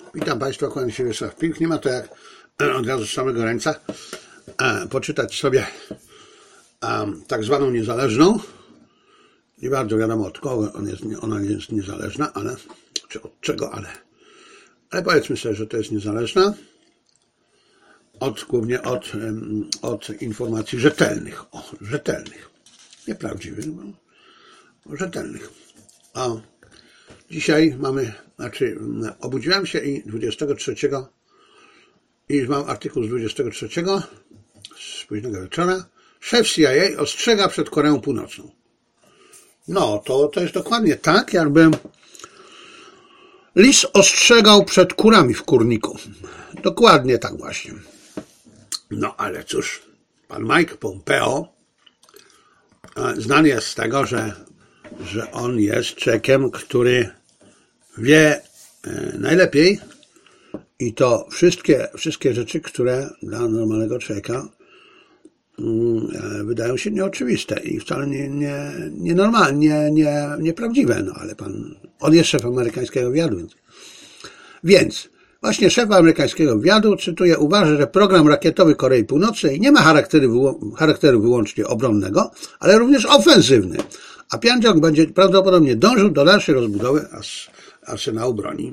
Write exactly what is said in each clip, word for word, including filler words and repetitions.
Witam Państwa, kłaniam się Wiesław Pink. Nie ma to jak od razu z samego ręca poczytać sobie tak zwaną niezależną. Nie bardzo wiadomo od kogo on jest, ona jest niezależna, ale czy od czego, ale, ale powiedzmy sobie, że to jest niezależna od, głównie od, od informacji rzetelnych. O, rzetelnych. Nieprawdziwych, bo rzetelnych. A dzisiaj mamy, znaczy obudziłem się i dwudziestego trzeciego i już mam artykuł z dwudziestego trzeciego z późnego wieczora. Szef C I A ostrzega przed Koreą Północną. No, to, to jest dokładnie tak, jakby lis ostrzegał przed kurami w kurniku. Dokładnie tak właśnie. No, ale cóż, pan Mike Pompeo znany jest z tego, że, że on jest człowiekiem, który wie najlepiej i to wszystkie, wszystkie rzeczy, które dla normalnego człowieka wydają się nieoczywiste i wcale nie, nie, nie normalne, nie, nie, nieprawdziwe. No ale pan, on jest szef amerykańskiego wywiadu. Więc, więc właśnie szef amerykańskiego wywiadu, cytuję, uważa, że program rakietowy Korei Północnej nie ma charakteru, charakteru wyłącznie obronnego, ale również ofensywny, a Pjongjang będzie prawdopodobnie dążył do dalszej rozbudowy arsenału broni.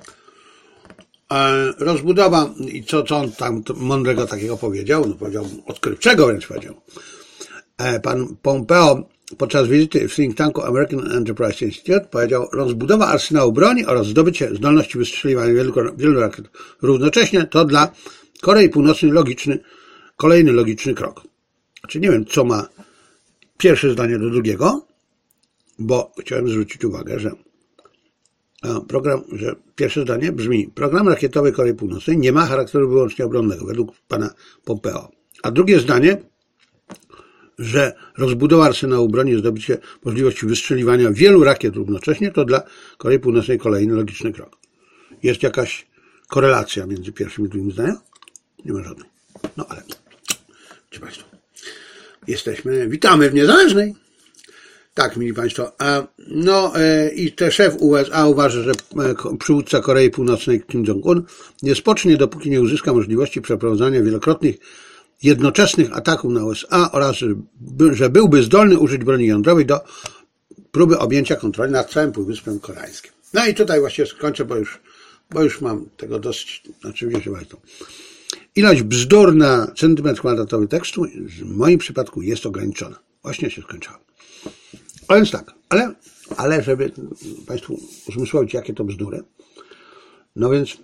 Rozbudowa, i co, co on tam mądrego takiego powiedział, no powiedział, odkrywczego wręcz powiedział. Pan Pompeo podczas wizyty w think tanku American Enterprise Institute powiedział, rozbudowa arsenału broni oraz zdobycie zdolności wystrzeliwania wielu, wielu rakiet równocześnie to dla Korei Północnej logiczny, kolejny logiczny krok. Znaczy nie wiem, co ma pierwsze zdanie do drugiego, bo chciałem zwrócić uwagę, że program, że pierwsze zdanie brzmi, program rakietowy Korei Północnej nie ma charakteru wyłącznie obronnego, według pana Pompeo. A drugie zdanie, że rozbudowa arsenału broni, zdobycie możliwości wystrzeliwania wielu rakiet równocześnie, to dla Korei Północnej kolejny logiczny krok. Jest jakaś korelacja między pierwszym i drugim zdaniem? Nie ma żadnej. No ale, wiecie Państwo, jesteśmy, witamy w Niezależnej. Tak, mili Państwo. No i te szef U S A uważa, że przywódca Korei Północnej Kim Jong-un nie spocznie, dopóki nie uzyska możliwości przeprowadzania wielokrotnych jednoczesnych ataków na U S A oraz, że byłby zdolny użyć broni jądrowej do próby objęcia kontroli nad całym Półwyspem Koreańskim. No i tutaj właśnie skończę, bo już, bo już mam tego dosyć, znaczy wiecie Państwo. Ilość bzdur na centymetr kwadratowy tekstu w moim przypadku jest ograniczona. Właśnie się skończyła. A więc tak, ale, ale żeby Państwu uzmysłowić, jakie to bzdury, no więc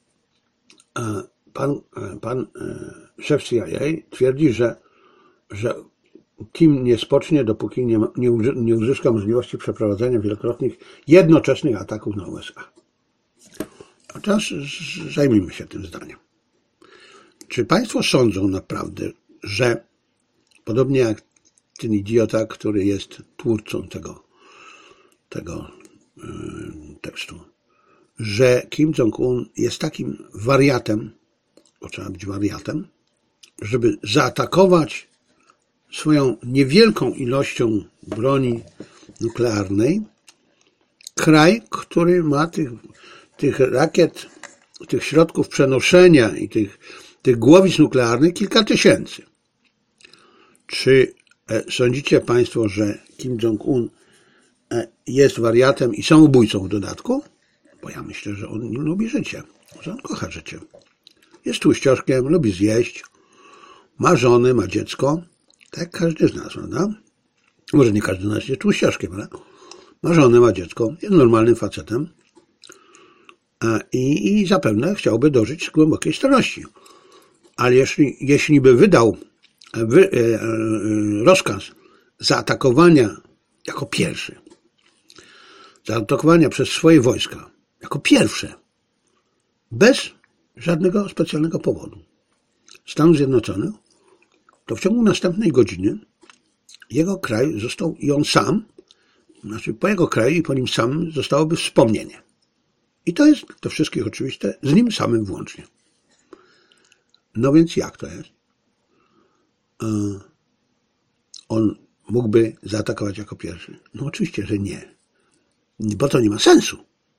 pan, pan szef C I A twierdzi, że, że Kim nie spocznie, dopóki nie, nie, nie uzyska możliwości przeprowadzenia wielokrotnych jednoczesnych ataków na U S A. A teraz zajmijmy się tym zdaniem. Czy Państwo sądzą naprawdę, że podobnie jak ten idiota, który jest twórcą tego, tego yy, tekstu, że Kim Jong-un jest takim wariatem, bo trzeba być wariatem, żeby zaatakować swoją niewielką ilością broni nuklearnej kraj, który ma tych, tych rakiet, tych środków przenoszenia i tych, tych głowic nuklearnych kilka tysięcy. Czy sądzicie Państwo, że Kim Jong-un jest wariatem i samobójcą w dodatku? Bo ja myślę, że on nie lubi życie, że on kocha życie. Jest tłuścioszkiem, lubi zjeść, ma żonę, ma dziecko, tak jak każdy z nas, prawda? Może nie każdy z nas jest tłuścioszkiem, ale ma żonę, ma dziecko, jest normalnym facetem i, i zapewne chciałby dożyć głębokiej starości. Ale jeśli, jeśli by wydał Wy, e, e, rozkaz zaatakowania jako pierwszy, zaatakowania przez swoje wojska jako pierwsze, bez żadnego specjalnego powodu Stanów Zjednoczonych, to w ciągu następnej godziny jego kraj został i on sam, znaczy po jego kraju i po nim samym zostałoby wspomnienie. I to jest do wszystkich oczywiste, z nim samym włącznie. No więc jak to jest? On mógłby zaatakować jako pierwszy? No oczywiście, że nie. Bo to nie ma sensu.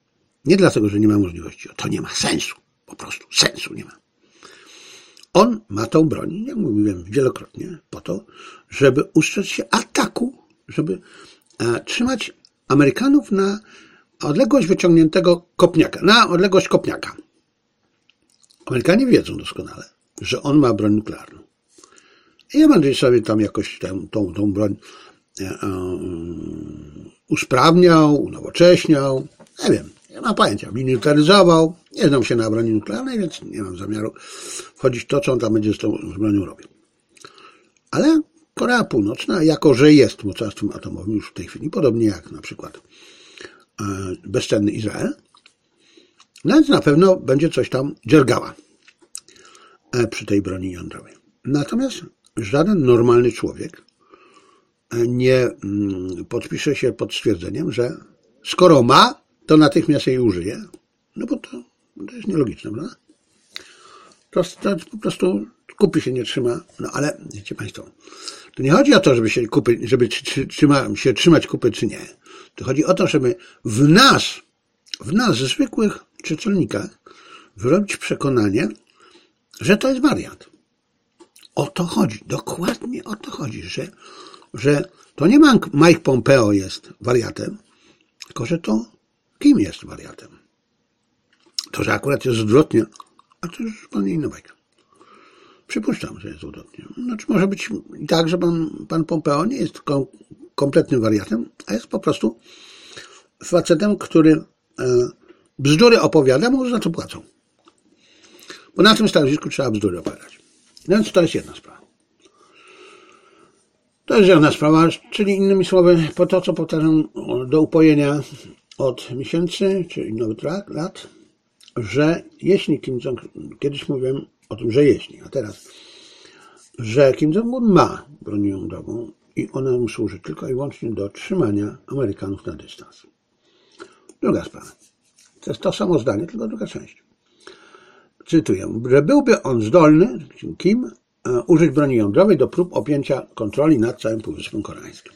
Nie dlatego, że nie ma możliwości. To nie ma sensu. Po prostu sensu nie ma. On ma tą broń, jak mówiłem wielokrotnie, po to, żeby ustrzec się ataku, żeby e, trzymać Amerykanów na odległość wyciągniętego kopniaka, na odległość kopniaka. Amerykanie wiedzą doskonale, że on ma broń nuklearną. I ja będę sobie tam jakoś tę, tą, tą broń e, e, usprawniał, unowocześniał, nie wiem, nie mam pojęcia, militaryzował, nie znam się na broni nuklearnej, więc nie mam zamiaru wchodzić w to, co on tam będzie z tą bronią robił. Ale Korea Północna, jako że jest mocarstwem atomowym już w tej chwili, podobnie jak na przykład e, bezcenny Izrael, więc na pewno będzie coś tam dziergała e, przy tej broni jądrowej. Natomiast żaden normalny człowiek nie mm, podpisze się pod stwierdzeniem, że skoro ma, to natychmiast jej użyje. No bo to, to jest nielogiczne, prawda? To, to po prostu kupy się nie trzyma. No ale, wiecie Państwo, to nie chodzi o to, żeby się kupy, żeby trzyma, się trzymać kupy, czy nie. To chodzi o to, żeby w nas, w nas, zwykłych czytelnikach, wyrobić przekonanie, że to jest wariat. O to chodzi, dokładnie o to chodzi, że, że to nie Mike Pompeo jest wariatem, tylko że to Kim jest wariatem. To, że akurat jest odwrotnie, a to już zupełnie inna bajka. Przypuszczam, że jest odwrotnie. Znaczy może być i tak, że pan, pan Pompeo nie jest kom, kompletnym wariatem, a jest po prostu facetem, który e, bzdury opowiada, mu za to płacą. Bo na tym stanowisku trzeba bzdury opowiadać. Więc to jest jedna sprawa. To jest jedna sprawa, czyli innymi słowy, po to, co powtarzam do upojenia od miesięcy, czy nawet lat, że jeśli Kim Jong, kiedyś mówiłem o tym, że jeśli, a teraz, że Kim Jong-un ma broń jądrową i ona mu służy tylko i wyłącznie do trzymania Amerykanów na dystans. Druga sprawa. To jest to samo zdanie, tylko druga część. Cytuję, że byłby on zdolny, Kim, użyć broni jądrowej do prób objęcia kontroli nad całym Półwyspem Koreańskim.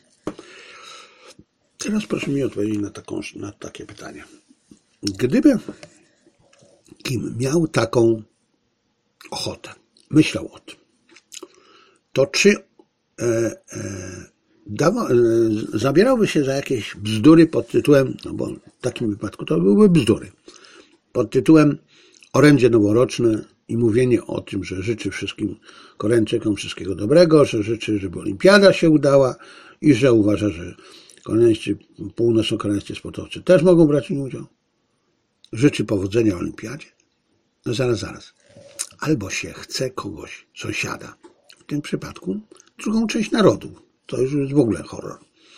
Teraz proszę mi odpowiedzieć na, taką, na takie pytanie. Gdyby Kim miał taką ochotę, myślał o tym, to czy e, e, dawa, e, zabierałby się za jakieś bzdury pod tytułem, no bo w takim wypadku to byłyby bzdury, pod tytułem orędzie noworoczne i mówienie o tym, że życzy wszystkim Koreańczykom wszystkiego dobrego, że życzy, żeby olimpiada się udała i że uważa, że koreańscy, północno-koreańscy sportowcy też mogą brać w nim udział. Życzy powodzenia olimpiadzie. No zaraz, zaraz. Albo się chce kogoś, sąsiada, w tym przypadku drugą część narodu. To już jest w ogóle horror.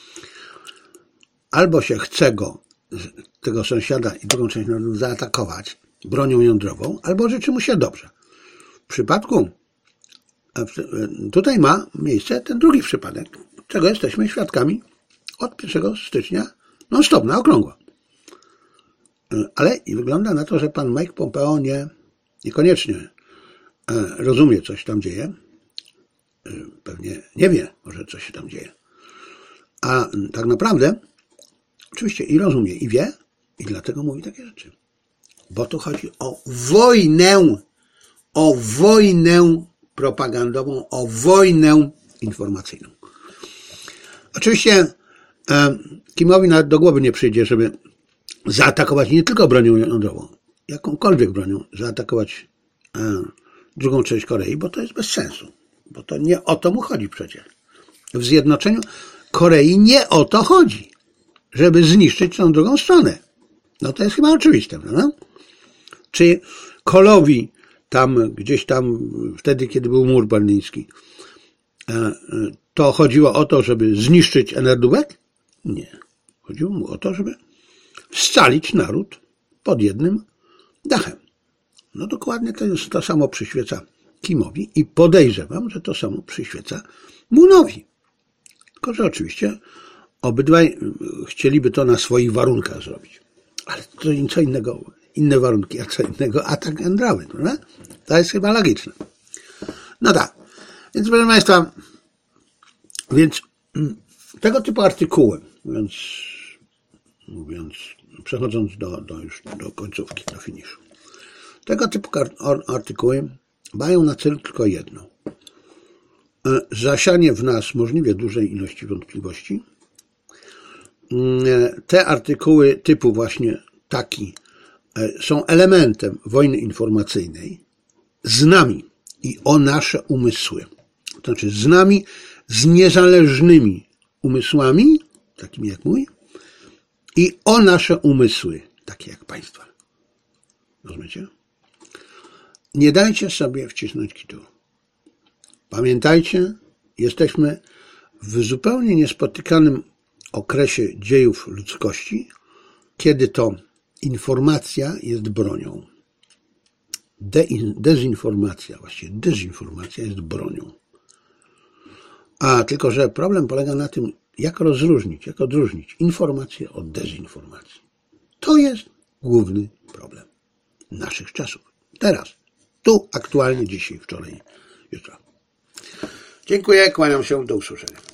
Albo się chce go, tego sąsiada i drugą część narodu zaatakować bronią jądrową, albo życzy mu się dobrze. W przypadku, tutaj ma miejsce ten drugi przypadek, czego jesteśmy świadkami od pierwszego stycznia non-stop, na okrągło. Ale i wygląda na to, że pan Mike Pompeo nie, niekoniecznie rozumie, co się tam dzieje. Pewnie nie wie, może co się tam dzieje. A tak naprawdę oczywiście i rozumie, i wie, i dlatego mówi takie rzeczy. Bo tu chodzi o wojnę, o wojnę propagandową, o wojnę informacyjną. Oczywiście e, Kimowi nawet do głowy nie przyjdzie, żeby zaatakować nie tylko bronią jądrową, jakąkolwiek bronią, zaatakować e, drugą część Korei, bo to jest bez sensu. Bo to nie o to mu chodzi przecież. W zjednoczeniu Korei nie o to chodzi, żeby zniszczyć tą drugą stronę. No to jest chyba oczywiste, prawda? Czy Kolowi tam, gdzieś tam, wtedy, kiedy był mur berliński, to chodziło o to, żeby zniszczyć en er de łe? Nie. Chodziło mu o to, żeby scalić naród pod jednym dachem. No dokładnie to, jest, to samo przyświeca Kimowi i podejrzewam, że to samo przyświeca Moonowi. Tylko, że oczywiście obydwaj chcieliby to na swoich warunkach zrobić. Ale to co innego, inne warunki, a co innego atak jądrowy, prawda? To jest chyba logiczne. No tak. Więc proszę Państwa, więc tego typu artykuły, mówiąc, mówiąc przechodząc do, do już do końcówki, do finiszu. Tego typu artykuły mają na celu tylko jedno. Zasianie w nas możliwie dużej ilości wątpliwości. Te artykuły typu właśnie taki są elementem wojny informacyjnej z nami i o nasze umysły. To znaczy z nami, z niezależnymi umysłami, takimi jak mój, i o nasze umysły, takie jak państwa. Rozumiecie? Nie dajcie sobie wcisnąć kitu. Pamiętajcie, jesteśmy w zupełnie niespotykanym okresie dziejów ludzkości, kiedy to informacja jest bronią. De- dezinformacja, właściwie dezinformacja jest bronią. A tylko, że problem polega na tym, jak rozróżnić, jak odróżnić informację od dezinformacji. To jest główny problem naszych czasów. Teraz, tu, aktualnie, dzisiaj, wczoraj, jutro. Dziękuję, kłaniam się, do usłyszenia.